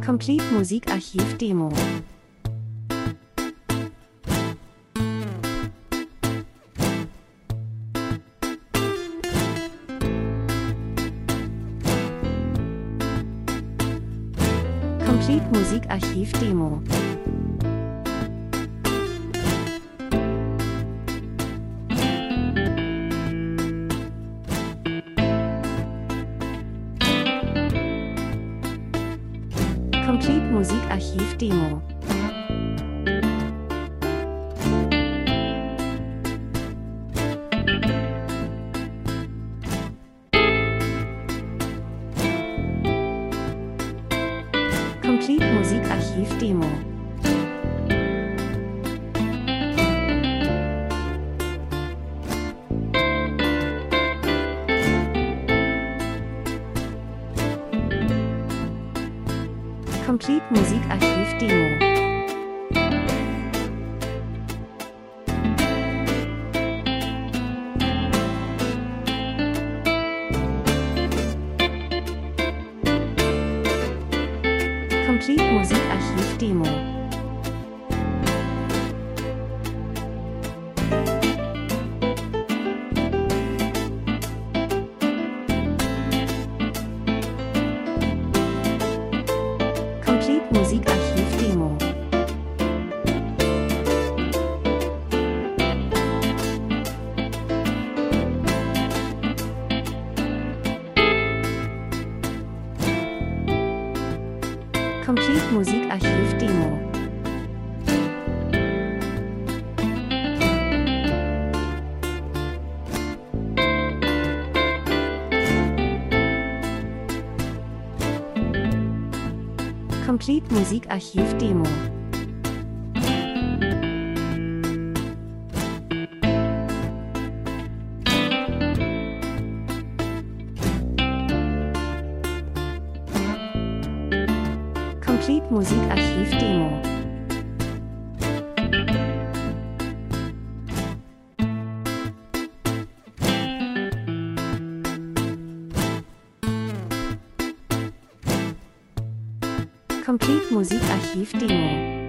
Complete Musikarchiv Demo. Complete Musikarchiv Demo. Complete Musikarchiv Demo. Complete Musikarchiv Demo. Complete Musikarchiv Demo. Complete Musikarchiv Demo. Complete Musikarchiv Demo. Complete Musikarchiv Demo. Complete Musikarchiv Demo. Complete Musikarchiv Demo. Complete Musikarchiv Demo.